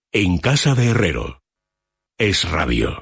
En casa de Herrero. Es Radio.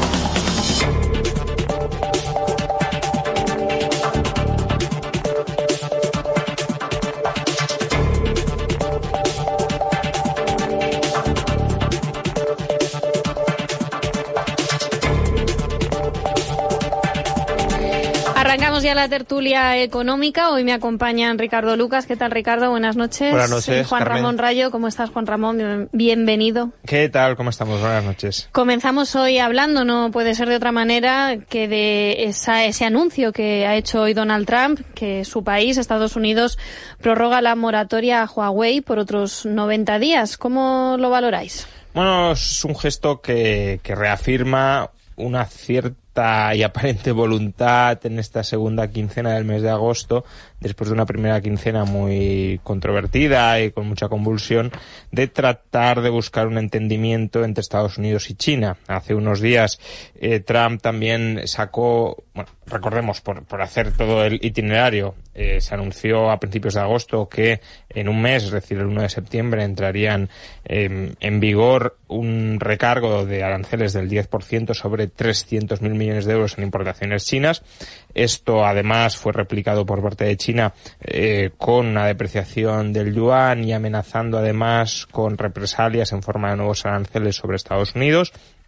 Arrancamos ya la tertulia económica. Hoy me acompañan Ricardo Lucas. ¿Qué tal, Ricardo? Buenas noches. Buenas noches, Juan Carmen. Ramón Rayo. ¿Cómo estás, Juan Ramón? Bienvenido. ¿Qué tal? ¿Cómo estamos? Buenas noches. Comenzamos hoy hablando, no puede ser de otra manera, que de ese anuncio que ha hecho hoy Donald Trump, que su país, Estados Unidos, prorroga la moratoria a Huawei por otros 90 días. ¿Cómo lo valoráis? Bueno, es un gesto que reafirma una cierta y aparente voluntad en esta segunda quincena del mes de agosto, después de una primera quincena muy controvertida y con mucha convulsión, de tratar de buscar un entendimiento entre Estados Unidos y China. Hace unos días Trump también sacó, bueno, recordemos, por hacer todo el itinerario, se anunció a principios de agosto que en un mes, es decir, el 1 de septiembre, entrarían en vigor un recargo de aranceles del 10% sobre 300.000 millones de euros en importaciones chinas. Esto además fue replicado por parte de China con una depreciación del yuan y amenazando además con represalias en forma de nuevos aranceles sobre Estados Unidos.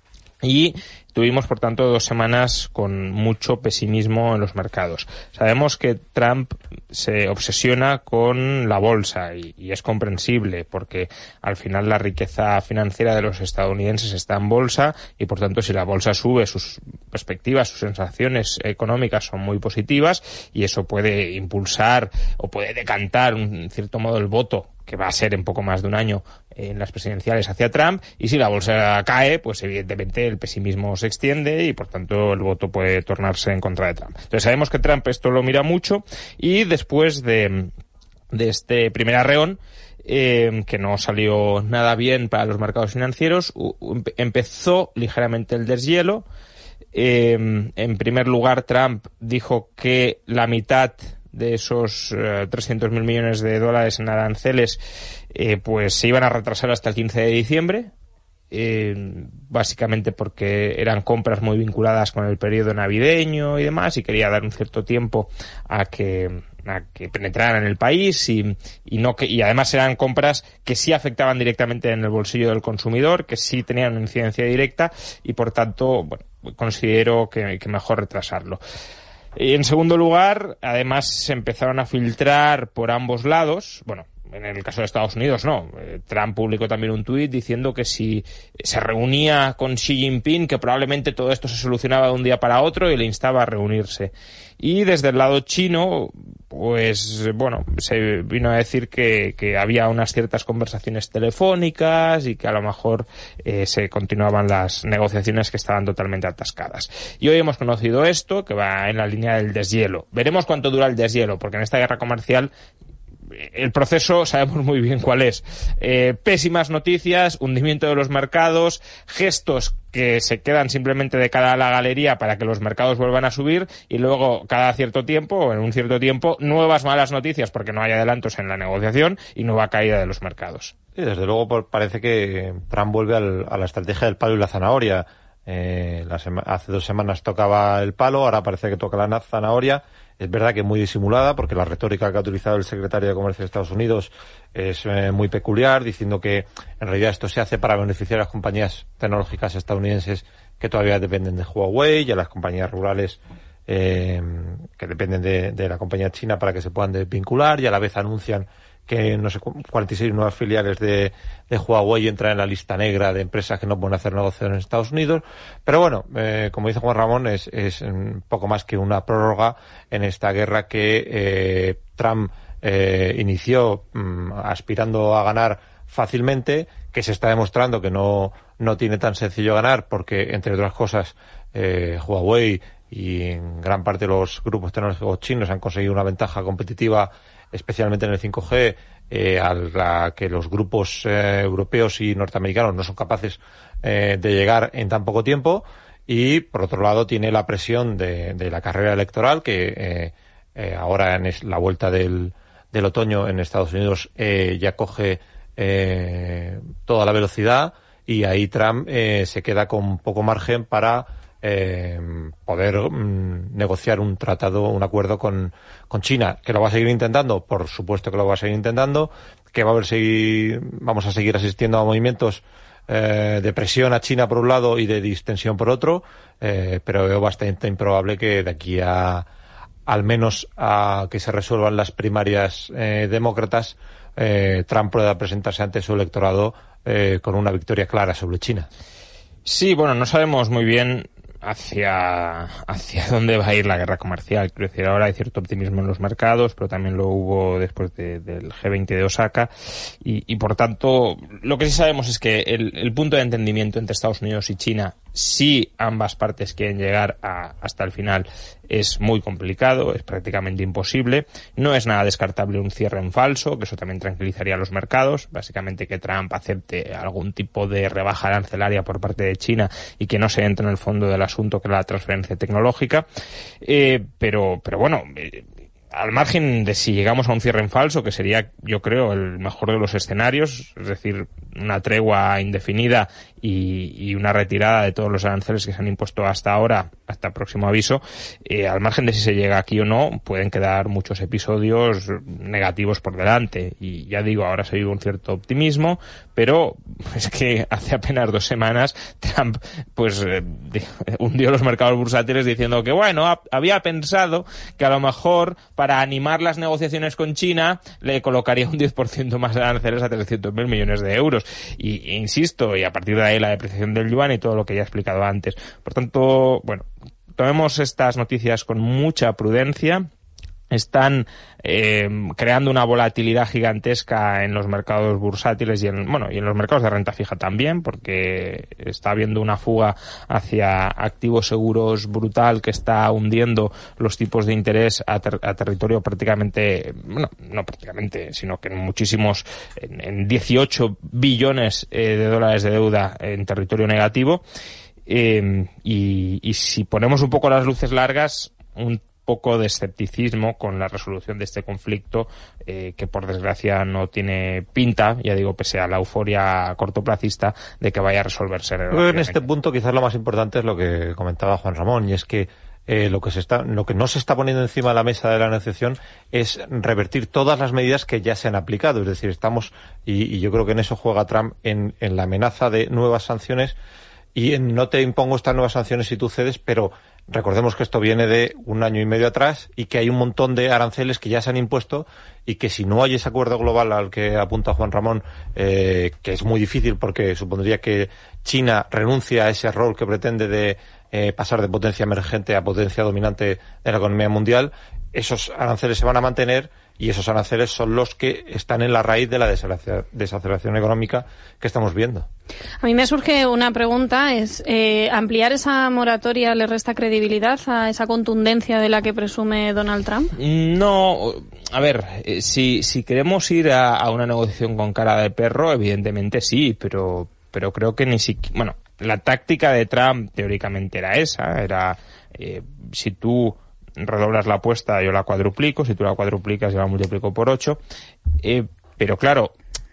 Y tuvimos, por tanto, 2 semanas con mucho pesimismo en los mercados. Sabemos que Trump se obsesiona con la bolsa y es comprensible porque al final la riqueza financiera de los estadounidenses está en bolsa y, por tanto, si la bolsa sube, sus perspectivas, sus sensaciones económicas son muy positivas y eso puede impulsar o puede decantar, en cierto modo, el voto que va a ser en poco más de un año en las presidenciales hacia Trump, y si la bolsa cae, pues evidentemente el pesimismo se extiende y por tanto el voto puede tornarse en contra de Trump. Entonces sabemos que Trump esto lo mira mucho y después de este primer arreón, que no salió nada bien para los mercados financieros, empezó ligeramente el deshielo. En primer lugar, Trump dijo que la mitad de esos 300.000 millones de dólares en aranceles pues se iban a retrasar hasta el 15 de diciembre, básicamente porque eran compras muy vinculadas con el periodo navideño y demás, y quería dar un cierto tiempo a que penetraran en el país y además eran compras que sí afectaban directamente en el bolsillo del consumidor, que sí tenían una incidencia directa y por tanto, bueno, considero que mejor retrasarlo. Y en segundo lugar, además se empezaron a filtrar por ambos lados, bueno, en el caso de Estados Unidos no, Trump publicó también un tuit diciendo que si se reunía con Xi Jinping, que probablemente todo esto se solucionaba de un día para otro y le instaba a reunirse. Y desde el lado chino, pues bueno, se vino a decir que había unas ciertas conversaciones telefónicas y que a lo mejor se continuaban las negociaciones que estaban totalmente atascadas. Y hoy hemos conocido esto, que va en la línea del deshielo. Veremos cuánto dura el deshielo, porque en esta guerra comercial el proceso sabemos muy bien cuál es. Pésimas noticias, hundimiento de los mercados, gestos que se quedan simplemente de cara a la galería para que los mercados vuelvan a subir y luego cada cierto tiempo, o en un cierto tiempo, nuevas malas noticias porque no hay adelantos en la negociación y nueva caída de los mercados. Sí, desde luego parece que Trump vuelve a la estrategia del palo y la zanahoria. Hace 2 semanas tocaba el palo, ahora parece que toca la zanahoria. Es verdad que muy disimulada, porque la retórica que ha utilizado el secretario de Comercio de Estados Unidos es muy peculiar, diciendo que en realidad esto se hace para beneficiar a las compañías tecnológicas estadounidenses que todavía dependen de Huawei y a las compañías rurales que dependen de la compañía china para que se puedan desvincular, y a la vez anuncian que no sé 46 nuevas filiales de Huawei entran en la lista negra de empresas que no pueden hacer negocios en Estados Unidos. Pero bueno, como dice Juan Ramón, es un poco más que una prórroga en esta guerra que Trump inició aspirando a ganar fácilmente, que se está demostrando que no tiene tan sencillo ganar porque, entre otras cosas, Huawei y en gran parte de los grupos tecnológicos chinos han conseguido una ventaja competitiva, especialmente en el 5G, a la que los grupos europeos y norteamericanos no son capaces de llegar en tan poco tiempo. Y, por otro lado, tiene la presión de la carrera electoral, que ahora en la vuelta del otoño en Estados Unidos ya coge toda la velocidad, y ahí Trump se queda con poco margen para poder negociar un acuerdo con China, que lo va a seguir intentando, por supuesto que lo va a seguir intentando, que vamos a seguir asistiendo a movimientos de presión a China por un lado y de distensión por otro, pero veo bastante improbable que de aquí al menos a que se resuelvan las primarias demócratas, Trump pueda presentarse ante su electorado con una victoria clara sobre China. Sí, bueno, no sabemos muy bien hacia dónde va a ir la guerra comercial. Quiero decir, ahora hay cierto optimismo en los mercados, pero también lo hubo después del G20 de Osaka, y por tanto, lo que sí sabemos es que el punto de entendimiento entre Estados Unidos y China, si ambas partes quieren llegar hasta el final, es muy complicado, es prácticamente imposible. No es nada descartable un cierre en falso, que eso también tranquilizaría a los mercados. Básicamente que Trump acepte algún tipo de rebaja arancelaria por parte de China y que no se entre en el fondo del asunto, que es la transferencia tecnológica. Pero bueno, al margen de si llegamos a un cierre en falso, que sería, yo creo, el mejor de los escenarios, es decir, una tregua indefinida y una retirada de todos los aranceles que se han impuesto hasta ahora, hasta próximo aviso, al margen de si se llega aquí o no, pueden quedar muchos episodios negativos por delante. Y ya digo, ahora se vive un cierto optimismo, pero es que hace apenas 2 semanas Trump hundió los mercados bursátiles diciendo que, bueno, había pensado que a lo mejor para animar las negociaciones con China le colocaría un 10% más de aranceles a 300.000 millones de euros. Y insisto, y a partir de ahí la depreciación del yuan y todo lo que ya he explicado antes. Por tanto, bueno, tomemos estas noticias con mucha prudencia. Están creando una volatilidad gigantesca en los mercados bursátiles y en los mercados de renta fija también, porque está habiendo una fuga hacia activos seguros brutal que está hundiendo los tipos de interés a territorio prácticamente, no prácticamente, sino que en muchísimos, en 18 billones de dólares de deuda en territorio negativo. Y si ponemos un poco las luces largas, un poco de escepticismo con la resolución de este conflicto, que por desgracia no tiene pinta, ya digo, pese a la euforia cortoplacista, de que vaya a resolverse. En este punto quizás lo más importante es lo que comentaba Juan Ramón, y es que lo que no se está poniendo encima de la mesa de la negociación es revertir todas las medidas que ya se han aplicado. Es decir, estamos, y yo creo que en eso juega Trump, en la amenaza de nuevas sanciones y en no te impongo estas nuevas sanciones si tú cedes, pero recordemos que esto viene de 1 año y medio atrás y que hay un montón de aranceles que ya se han impuesto y que si no hay ese acuerdo global al que apunta Juan Ramón, que es muy difícil porque supondría que China renuncia a ese rol que pretende de pasar de potencia emergente a potencia dominante de la economía mundial, esos aranceles se van a mantener y esos aranceles son los que están en la raíz de la desaceleración económica que estamos viendo. A mí me surge una pregunta, es ¿ampliar esa moratoria le resta credibilidad a esa contundencia de la que presume Donald Trump? No, a ver, si queremos ir a una negociación con cara de perro, evidentemente sí, pero creo que ni siquiera... Bueno, la táctica de Trump teóricamente era esa, si tú redoblas la apuesta, yo la cuadruplico, si tú la cuadruplicas, yo la multiplico por 8. Pero claro,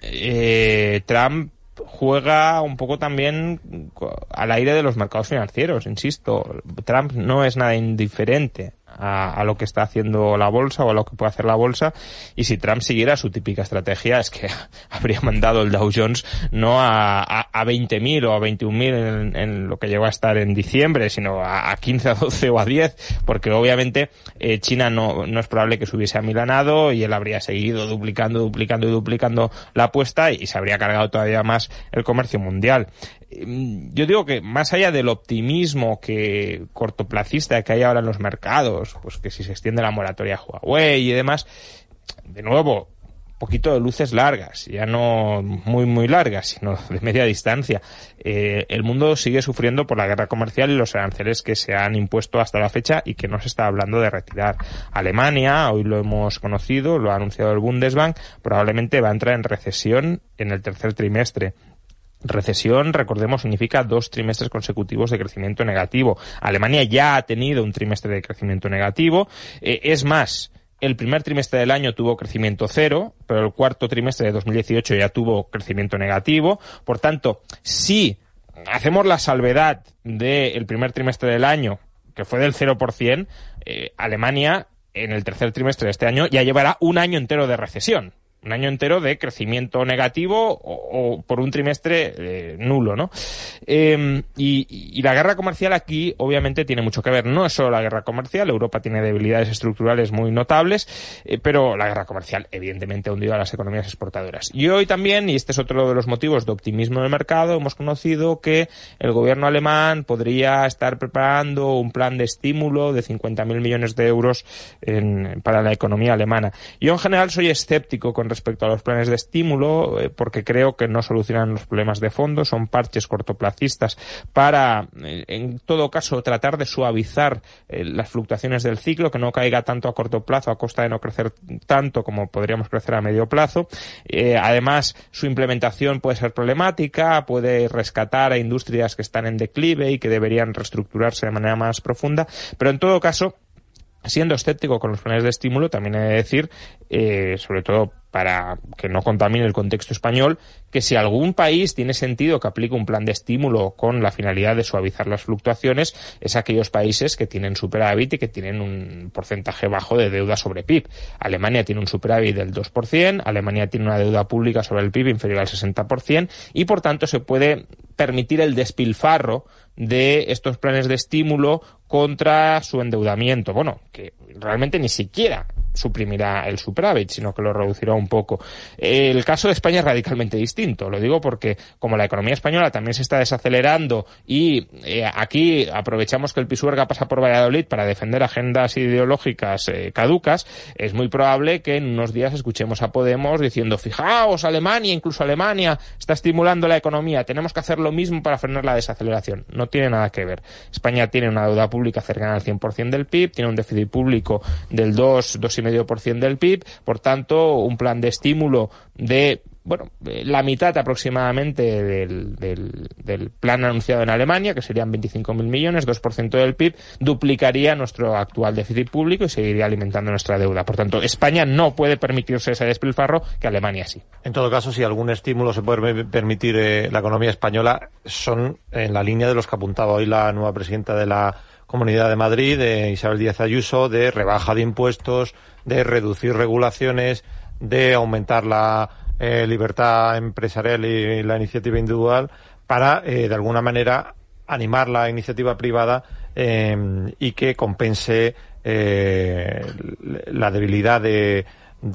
Trump juega un poco también al aire de los mercados financieros, insisto. Trump no es nada indiferente a lo que está haciendo la bolsa o a lo que puede hacer la bolsa, y si Trump siguiera su típica estrategia es que habría mandado el Dow Jones no a 20.000 o a 21.000 en lo que llegó a estar en diciembre, sino a 15, a 12 o a 10, porque obviamente China no es probable que se hubiese amilanado y él habría seguido duplicando la apuesta y se habría cargado todavía más el comercio mundial. Yo digo que más allá del optimismo cortoplacista que hay ahora en los mercados, pues que si se extiende la moratoria a Huawei y demás, de nuevo, un poquito de luces largas, ya no muy muy largas, sino de media distancia. El mundo sigue sufriendo por la guerra comercial y los aranceles que se han impuesto hasta la fecha y que no se está hablando de retirar. Alemania, hoy lo hemos conocido, lo ha anunciado el Bundesbank, probablemente va a entrar en recesión en el tercer trimestre. Recesión, recordemos, significa 2 trimestres consecutivos de crecimiento negativo. Alemania ya ha tenido un trimestre de crecimiento negativo. Es más, el primer trimestre del año tuvo crecimiento cero, pero el cuarto trimestre de 2018 ya tuvo crecimiento negativo. Por tanto, si hacemos la salvedad del primer trimestre del año, que fue del 0%, Alemania en el tercer trimestre de este año ya llevará un año entero de recesión. Un año entero de crecimiento negativo o por un trimestre nulo, ¿no? Y la guerra comercial aquí obviamente tiene mucho que ver. No es solo la guerra comercial, Europa tiene debilidades estructurales muy notables, pero la guerra comercial evidentemente ha hundido a las economías exportadoras. Y hoy también, y este es otro de los motivos de optimismo del mercado, hemos conocido que el gobierno alemán podría estar preparando un plan de estímulo de 50.000 millones de euros para la economía alemana. Yo en general soy escéptico con respecto a los planes de estímulo, porque creo que no solucionan los problemas de fondo, son parches cortoplacistas para, en todo caso, tratar de suavizar las fluctuaciones del ciclo, que no caiga tanto a corto plazo a costa de no crecer tanto como podríamos crecer a medio plazo. Además, su implementación puede ser problemática, puede rescatar a industrias que están en declive y que deberían reestructurarse de manera más profunda, pero en todo caso, siendo escéptico con los planes de estímulo, también he de decir, sobre todo para que no contamine el contexto español, que si algún país tiene sentido que aplique un plan de estímulo con la finalidad de suavizar las fluctuaciones, es aquellos países que tienen superávit y que tienen un porcentaje bajo de deuda sobre PIB. Alemania tiene un superávit del 2%, Alemania tiene una deuda pública sobre el PIB inferior al 60% y, por tanto, se puede permitir el despilfarro de estos planes de estímulo contra su endeudamiento. Bueno, que realmente ni siquiera suprimirá el superávit, sino que lo reducirá un poco. El caso de España es radicalmente distinto. Lo digo porque como la economía española también se está desacelerando y aquí aprovechamos que el Pisuerga pasa por Valladolid para defender agendas ideológicas caducas, es muy probable que en unos días escuchemos a Podemos diciendo: fijaos, Alemania, incluso Alemania está estimulando la economía, tenemos que hacer lo mismo para frenar la desaceleración. No tiene nada que ver. España tiene una deuda pública cercana al 100% del PIB, tiene un déficit público del 2,5% del PIB, por tanto, un plan de estímulo de la mitad aproximadamente del plan anunciado en Alemania, que serían 25.000 millones, 2% del PIB, duplicaría nuestro actual déficit público y seguiría alimentando nuestra deuda. Por tanto, España no puede permitirse ese despilfarro, que Alemania sí. En todo caso, si algún estímulo se puede permitir la economía española, son en la línea de los que apuntaba hoy la nueva presidenta de la Comunidad de Madrid, Isabel Díaz Ayuso, de rebaja de impuestos, de reducir regulaciones, de aumentar la libertad empresarial y la iniciativa individual para, de alguna manera, animar la iniciativa privada y que compense la debilidad de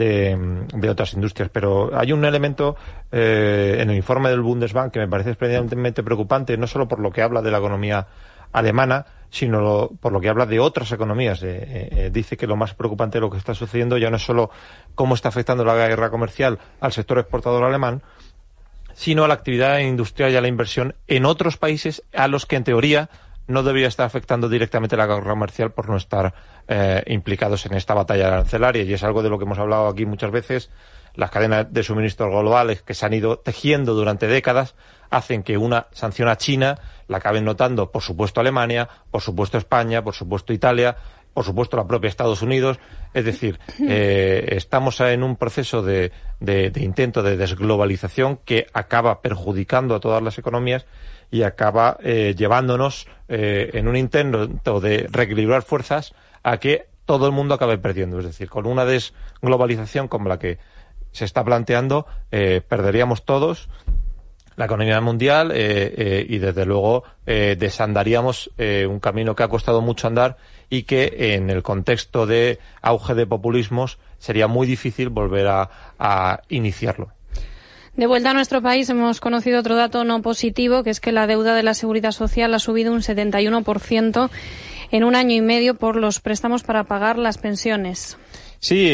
otras industrias. Pero hay un elemento en el informe del Bundesbank que me parece especialmente preocupante, no solo por lo que habla de la economía alemana, sino por lo que habla de otras economías. Dice que lo más preocupante de lo que está sucediendo ya no es solo cómo está afectando la guerra comercial al sector exportador alemán, sino a la actividad industrial y a la inversión en otros países a los que, en teoría, no debería estar afectando directamente la guerra comercial por no estar implicados en esta batalla arancelaria. Y es algo de lo que hemos hablado aquí muchas veces. Las cadenas de suministro globales que se han ido tejiendo durante décadas hacen que una sanción a China la acaben notando, por supuesto, Alemania, por supuesto, España, por supuesto, Italia, por supuesto, la propia Estados Unidos. Es decir, estamos en un proceso de intento de desglobalización que acaba perjudicando a todas las economías y acaba llevándonos en un intento de reequilibrar fuerzas a que todo el mundo acabe perdiendo. Es decir, con una desglobalización como la que se está planteando, perderíamos todos la economía mundial y desde luego desandaríamos un camino que ha costado mucho andar y que en el contexto de auge de populismos sería muy difícil volver a iniciarlo. De vuelta a nuestro país hemos conocido otro dato no positivo, que es que la deuda de la Seguridad Social ha subido un 71% en un año y medio por los préstamos para pagar las pensiones. Sí,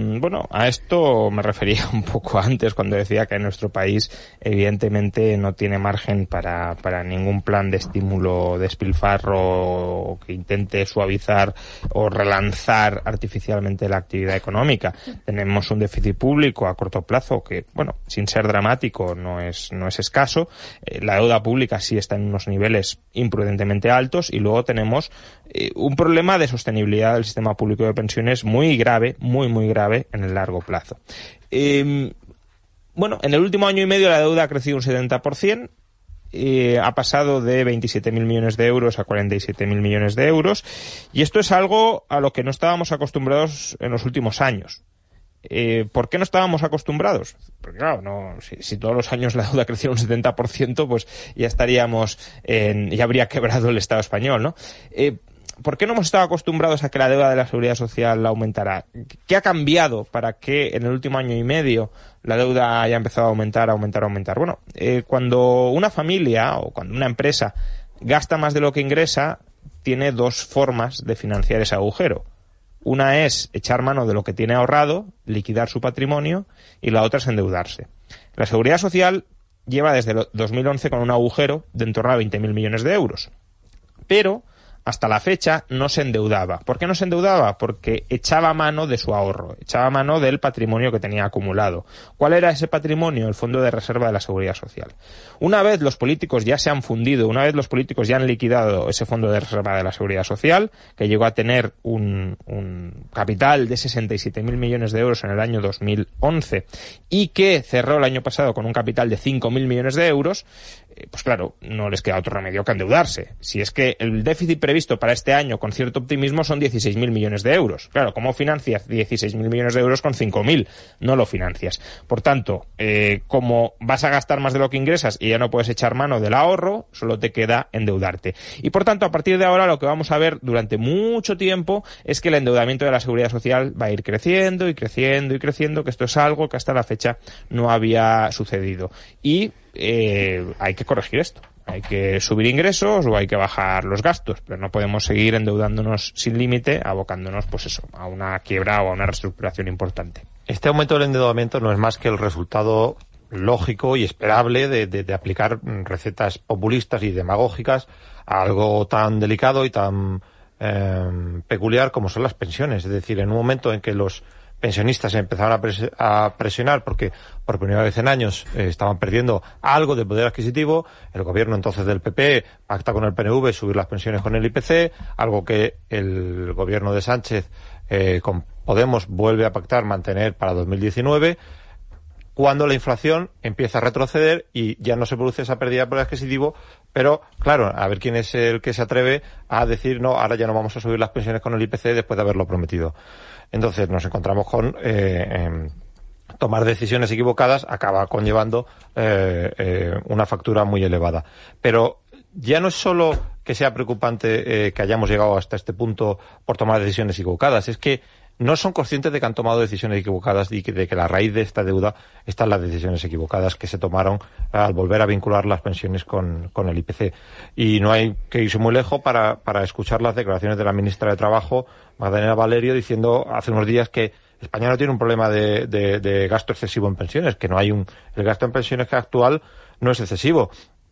a esto me refería un poco antes cuando decía que nuestro país evidentemente no tiene margen para ningún plan de estímulo, despilfarro que intente suavizar o relanzar artificialmente la actividad económica. Tenemos un déficit público a corto plazo que, sin ser dramático, no es escaso. La deuda pública sí está en unos niveles imprudentemente altos y luego tenemos un problema de sostenibilidad del sistema público de pensiones muy grave, grave, muy, muy grave en el largo plazo. Bueno, en el último año y medio la deuda ha crecido un 70%. Ha pasado de 27.000 millones de euros a 47.000 millones de euros, y esto es algo a lo que no estábamos acostumbrados en los últimos años. ¿Por qué no estábamos acostumbrados? Porque claro, si todos los años la deuda creciera un 70%, pues ya ya habría quebrado el Estado español, ¿no? ¿Por qué no hemos estado acostumbrados a que la deuda de la Seguridad Social aumentara? ¿Qué ha cambiado para que en el último año y medio la deuda haya empezado a aumentar? Bueno, cuando una familia o cuando una empresa gasta más de lo que ingresa, tiene dos formas de financiar ese agujero. Una es echar mano de lo que tiene ahorrado, liquidar su patrimonio, y la otra es endeudarse. La Seguridad Social lleva desde 2011 con un agujero de en torno a 20.000 millones de euros. Pero hasta la fecha no se endeudaba. ¿Por qué no se endeudaba? Porque echaba mano de su ahorro, echaba mano del patrimonio que tenía acumulado. ¿Cuál era ese patrimonio? El Fondo de Reserva de la Seguridad Social. Una vez los políticos ya se han fundido, una vez los políticos ya han liquidado ese Fondo de Reserva de la Seguridad Social, que llegó a tener un capital de 67.000 millones de euros en el año 2011 y que cerró el año pasado con un capital de 5.000 millones de euros, pues claro, no les queda otro remedio que endeudarse. Si es que el déficit previsto para este año con cierto optimismo son 16.000 millones de euros. Claro, ¿cómo financias 16.000 millones de euros con 5.000? No lo financias. Por tanto, como vas a gastar más de lo que ingresas y ya no puedes echar mano del ahorro, solo te queda endeudarte. Y por tanto, a partir de ahora lo que vamos a ver durante mucho tiempo es que el endeudamiento de la Seguridad Social va a ir creciendo y creciendo y creciendo, que esto es algo que hasta la fecha no había sucedido. Y hay que corregir esto. Hay que subir ingresos o hay que bajar los gastos, pero no podemos seguir endeudándonos sin límite, abocándonos a una quiebra o a una reestructuración importante. Este aumento del endeudamiento no es más que el resultado lógico y esperable de aplicar recetas populistas y demagógicas a algo tan delicado y tan peculiar como son las pensiones. Es decir, en un momento en que los pensionistas se empezaron a presionar porque por primera vez en años estaban perdiendo algo de poder adquisitivo, el gobierno entonces del PP pacta con el PNV subir las pensiones con el IPC, algo que el gobierno de Sánchez con Podemos vuelve a pactar mantener para 2019, cuando la inflación empieza a retroceder y ya no se produce esa pérdida de poder adquisitivo, pero claro, a ver quién es el que se atreve a decir no, ahora ya no vamos a subir las pensiones con el IPC después de haberlo prometido. Entonces nos encontramos con tomar decisiones equivocadas acaba conllevando una factura muy elevada. Pero ya no es solo que sea preocupante que hayamos llegado hasta este punto por tomar decisiones equivocadas, es que no son conscientes de que han tomado decisiones equivocadas y de que la raíz de esta deuda están las decisiones equivocadas que se tomaron al volver a vincular las pensiones con el IPC. Y no hay que irse muy lejos para escuchar las declaraciones de la ministra de Trabajo, Magdalena Valerio, diciendo hace unos días que España no tiene un problema de gasto excesivo en pensiones, que no hay el gasto en pensiones que actual no es excesivo.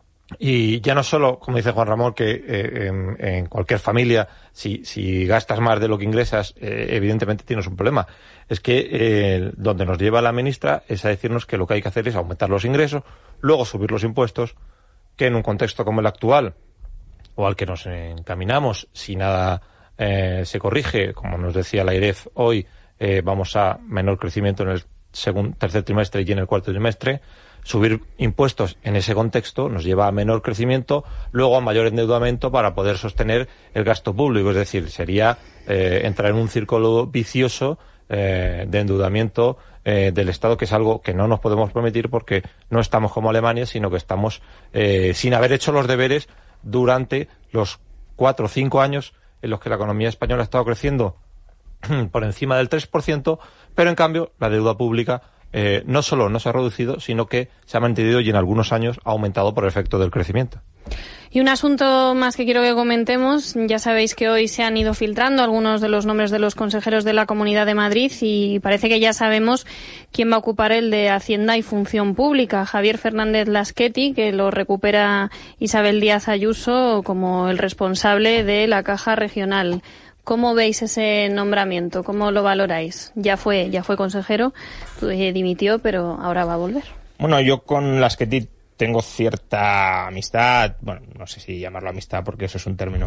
Y ya no solo, como dice Juan Ramón, que en cualquier familia, si gastas más de lo que ingresas, evidentemente tienes un problema. Es que donde nos lleva la ministra es a decirnos que lo que hay que hacer es aumentar los ingresos, luego subir los impuestos, que en un contexto como el actual, o al que nos encaminamos, si nada se corrige, como nos decía la IREF hoy, vamos a menor crecimiento en el tercer trimestre y en el cuarto trimestre. Subir impuestos en ese contexto nos lleva a menor crecimiento, luego a mayor endeudamiento para poder sostener el gasto público. Es decir, sería entrar en un círculo vicioso de endeudamiento del Estado, que es algo que no nos podemos permitir porque no estamos como Alemania, sino que estamos sin haber hecho los deberes durante los 4 o 5 años en los que la economía española ha estado creciendo por encima del 3%, pero en cambio la deuda pública no solo no se ha reducido, sino que se ha mantenido y en algunos años ha aumentado por efecto del crecimiento. Y un asunto más que quiero que comentemos, ya sabéis que hoy se han ido filtrando algunos de los nombres de los consejeros de la Comunidad de Madrid y parece que ya sabemos quién va a ocupar el de Hacienda y Función Pública. Javier Fernández Laschetti, que lo recupera Isabel Díaz Ayuso como el responsable de la Caja Regional. ¿Cómo veis ese nombramiento? ¿Cómo lo valoráis? Ya fue consejero, dimitió, pero ahora va a volver. Bueno, yo con Laschetti tengo cierta amistad, bueno, no sé si llamarlo amistad porque eso es un término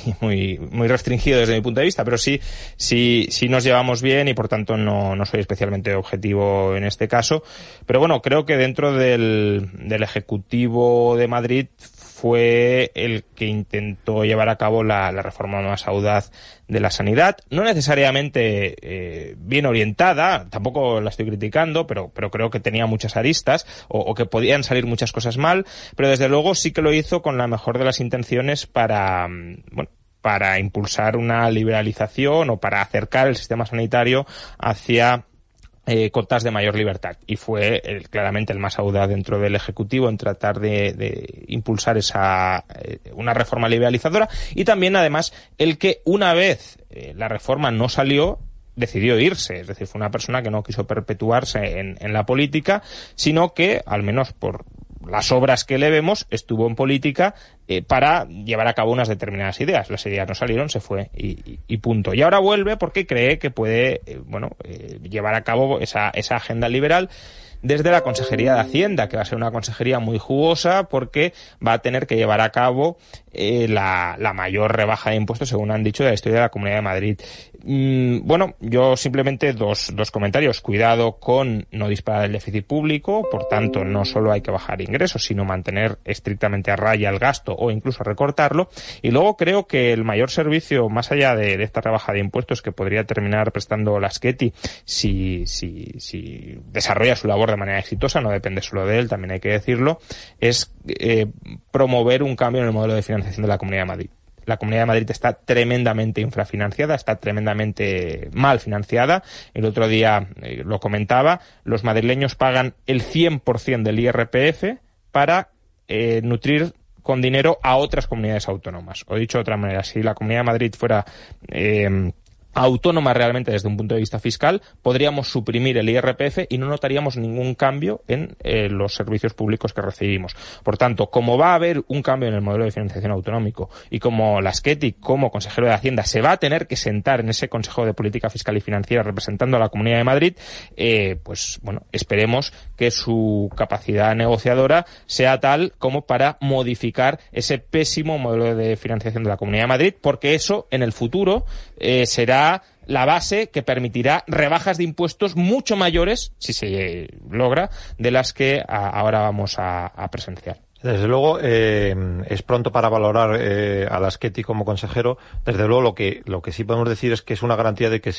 muy restringido desde mi punto de vista, pero sí nos llevamos bien y por tanto no soy especialmente objetivo en este caso. Pero bueno, creo que dentro del Ejecutivo de Madrid fue el que intentó llevar a cabo la reforma más audaz de la sanidad, no necesariamente bien orientada, tampoco la estoy criticando, pero creo que tenía muchas aristas o que podían salir muchas cosas mal, pero desde luego sí que lo hizo con la mejor de las intenciones para impulsar una liberalización o para acercar el sistema sanitario hacia cotas de mayor libertad, y fue claramente el más audaz dentro del Ejecutivo en tratar de impulsar una reforma liberalizadora, y también además el que una vez la reforma no salió decidió irse, es decir, fue una persona que no quiso perpetuarse en la política, sino que, al menos por las obras que le vemos, estuvo en política para llevar a cabo unas determinadas ideas. Las ideas no salieron, se fue y punto. Y ahora vuelve porque cree que puede llevar a cabo esa agenda liberal desde la Consejería de Hacienda, que va a ser una consejería muy jugosa porque va a tener que llevar a cabo la mayor rebaja de impuestos, según han dicho, de la historia de la Comunidad de Madrid. Bueno, yo simplemente dos comentarios. Cuidado con no disparar el déficit público, por tanto, no solo hay que bajar ingresos, sino mantener estrictamente a raya el gasto o incluso recortarlo. Y luego creo que el mayor servicio, más allá de esta rebaja de impuestos que podría terminar prestando la Schetti, si desarrolla su labor de manera exitosa, no depende solo de él, también hay que decirlo, es promover un cambio en el modelo de financiación de la Comunidad de Madrid. La Comunidad de Madrid está tremendamente infrafinanciada, está tremendamente mal financiada. El otro día lo comentaba, los madrileños pagan el 100% del IRPF para nutrir con dinero a otras comunidades autónomas. O dicho de otra manera, si la Comunidad de Madrid fuera autónoma realmente desde un punto de vista fiscal, podríamos suprimir el IRPF y no notaríamos ningún cambio en los servicios públicos que recibimos. Por tanto, como va a haber un cambio en el modelo de financiación autonómico y como la Schetti, como consejero de Hacienda, se va a tener que sentar en ese Consejo de Política Fiscal y Financiera representando a la Comunidad de Madrid, pues bueno, esperemos que su capacidad negociadora sea tal como para modificar ese pésimo modelo de financiación de la Comunidad de Madrid, porque eso en el futuro será la base que permitirá rebajas de impuestos mucho mayores, si se logra, de las que ahora vamos a presenciar. Desde luego, es pronto para valorar a la Schetti como consejero. Desde luego, lo que sí podemos decir es que es una garantía de que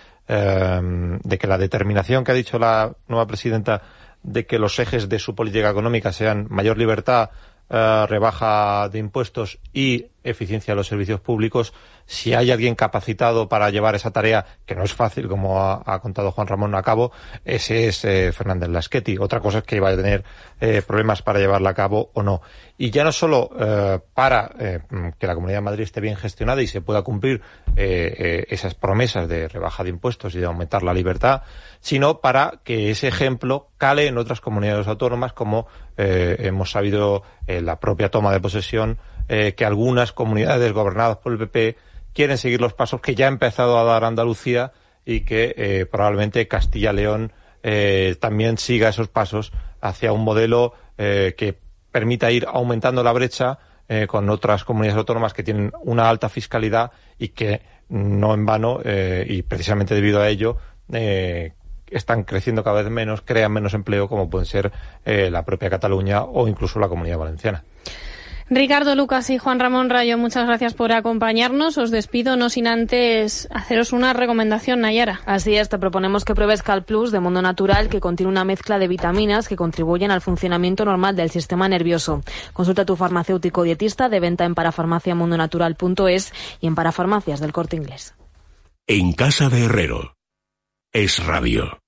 de que la determinación que ha dicho la nueva presidenta de que los ejes de su política económica sean mayor libertad, rebaja de impuestos y eficiencia de los servicios públicos, si hay alguien capacitado para llevar esa tarea, que no es fácil, como ha contado Juan Ramón a cabo, ese es Fernández Laschetti. Otra cosa es que va a tener problemas para llevarla a cabo o no. Y ya no solo para que la Comunidad de Madrid esté bien gestionada y se pueda cumplir esas promesas de rebaja de impuestos y de aumentar la libertad, sino para que ese ejemplo cale en otras comunidades autónomas, como hemos sabido en la propia toma de posesión, que algunas comunidades gobernadas por el PP quieren seguir los pasos que ya ha empezado a dar Andalucía y que probablemente Castilla-León también siga esos pasos hacia un modelo que permita ir aumentando la brecha con otras comunidades autónomas que tienen una alta fiscalidad y que no en vano, y precisamente debido a ello, están creciendo cada vez menos, crean menos empleo, como pueden ser la propia Cataluña o incluso la Comunidad Valenciana. Ricardo Lucas y Juan Ramón Rayo, muchas gracias por acompañarnos. Os despido, no sin antes haceros una recomendación, Nayara. Así es, te proponemos que pruebes CalPlus de Mundo Natural, que contiene una mezcla de vitaminas que contribuyen al funcionamiento normal del sistema nervioso. Consulta a tu farmacéutico dietista, de venta en parafarmaciamundonatural.es y en parafarmacias del Corte Inglés. En casa de Herrero. Es radio.